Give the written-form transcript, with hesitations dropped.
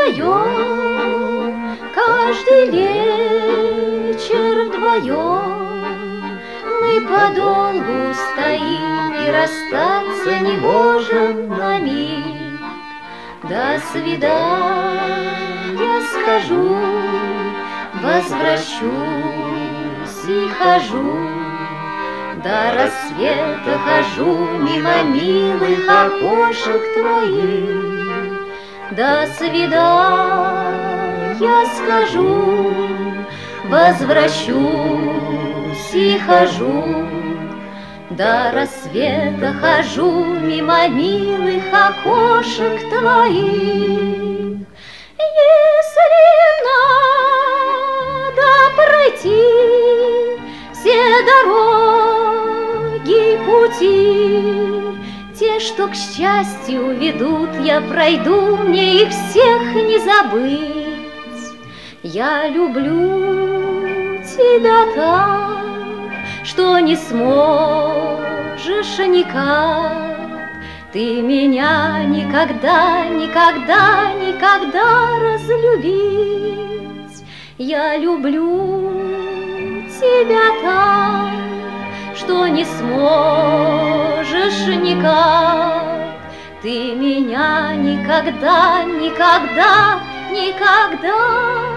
вдвоем, каждый вечер вдвоем. Мы подолгу стоим и расстаться не можем на миг. До свидания скажу, возвращусь и хожу. До рассвета хожу мимо милых окошек твоих. До свидания скажу, возвращусь и хожу. До рассвета хожу мимо милых окошек твоих. Если надо пройти все дороги, пути, те, что к счастью ведут, я пройду, мне их всех не забыть. Я люблю тебя так, что не сможешь никак. Ты меня никогда, никогда, никогда разлюбить. Я люблю тебя так, что не сможешь никак. Ты меня никогда, никогда, никогда